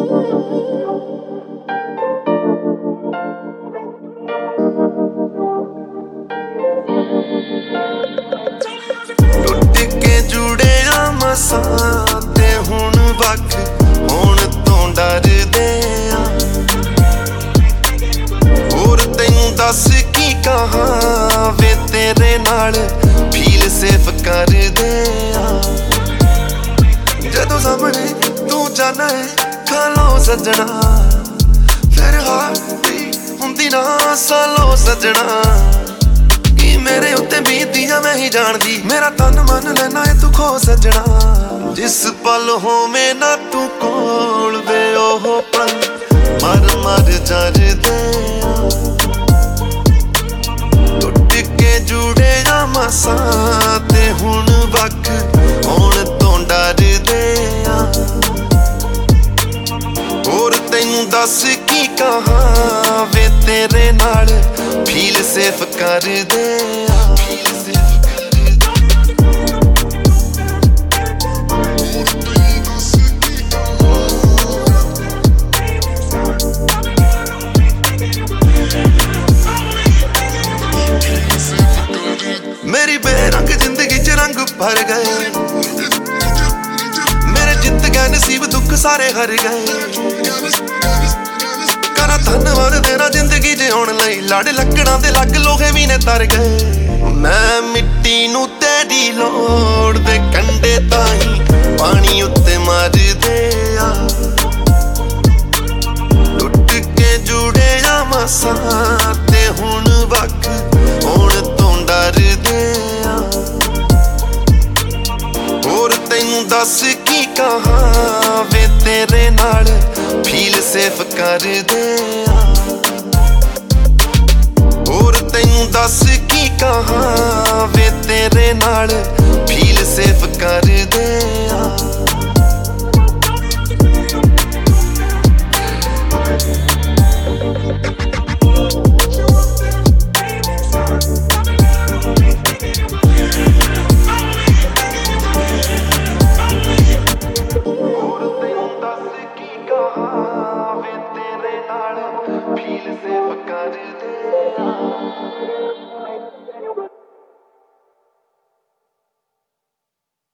ਟੁੱਟ ਕੇ ਜੁੜਿਆ ਮਸਾਂ ਤੇ ਹੁਣ ਵੱਖ ਹੋਣ ਤੋਂ ਡਰਦੇ ਆ। ਹੋਰ ਤੈਨੂੰ ਦੱਸ ਕੀ ਕਹਾਂ ਵੇ ਤੇਰੇ ਨਾਲ ਫੀਲ ਸੇਫ ਕਰਦੇ ਆ। ਜਦੋਂ ਸਾਹਮਣੇ ਤੂੰ ਜਾਣਾ ਹੈ ਖਾ ਲਓ ਸੱਜਣਾ, ਫਿਰ ਹਾਰਦੀ ਹੁੰਦੀ ਨਾ ਸਾਲੋ ਸੱਜਣਾ। ਕੀ ਮੇਰੇ ਉੱਤੇ ਬੀਤਦੀਆਂ ਮੈਂ ਹੀ ਜਾਣਦੀ, ਮੇਰਾ ਤਨ ਮਨ ਲੈਣਾ ਏ ਤੂੰ ਖੋ ਸੱਜਣਾ। ਜਿਸ ਪਲ ਹੋਵੇਂ ਨਾ ਤੂੰ ਕੋਲ ਵੇ ਉਹ ਪਲ ਮਰ ਮਰ ਜਰਦੇ ਆ। ਟੁੱਟ ਕੇ ਜੁੜਿਆ ਮਸਾਂ ਤੇ ਹੁਣ ਵੱਖ ਹੋਣ ਤੋਂ ਡਰਦੇ ਆ। ਹੋਰ ਤੈਨੂੰ ਦੱਸ ਕੀ ਕਹਾਂ ਵੇ ਤੇਰੇ ਨਾਲ ਫੀਲ ਸੇਫ ਕਰਦੇ ਆ। ਮੇਰੀ ਬੇਰੰਗ ਜ਼ਿੰਦਗੀ ਚ ਰੰਗ ਭਰ ਗਏ, ਮੇਰੇ ਜਿੱਤ ਗਏ ਨਸੀਬ ਦੁੱਖ ਸਾਰੇ ਹਰ ਗਏ। ਕਰਾਂ ਧੰਨਵਾਦ ਤੇਰਾ ਜ਼ਿੰਦਗੀ ਜਿਉਣ ਲਈ, ਲੜ ਲੱਕੜਾਂ ਦੇ ਲੱਗ ਲੋਹੇ ਵੀ ਨੇ ਤਰ ਗਏ। ਮੈਂ ਮਿੱਟੀ ਨੂੰ ਤੇਰੀ ਲੋੜ ਦੇ ਕੰਢੇ ਤਾਈਂ ਪਾਣੀ ਉੱਤੇ ਮਾਰਦੇ ਆ। ਟੁੱਟ ਕੇ ਜੁੜਿਆ ਮਸਾਂ ਤੇ ਹੁਣ ਵੱਖ ਹੋਣ ਤੋਂ ਡਰਦੇ ਆ। ਹੋਰ ਤੈਨੂੰ ਦੱਸ ਕੀ ਕਹਾਂ ਵੇ ਤੇਰੇ ਨਾਲ ਫੀਲ ਸੇਫ ਕਰਦੇ ਆ। ਹੋਰ ਤੈਨੂੰ ਦੱਸ ਕੀ ਕਹਾਂ ਵੇ ਤੇਰੇ ਨਾਲ ਫੀਲ ਸੇਫ ਕਰਦੇ ਆ। ਵੇ ਤੇਰੇ ਨਾਲ ਫੀਲ ਸੇਫ ਕਰਦੇ ਆ।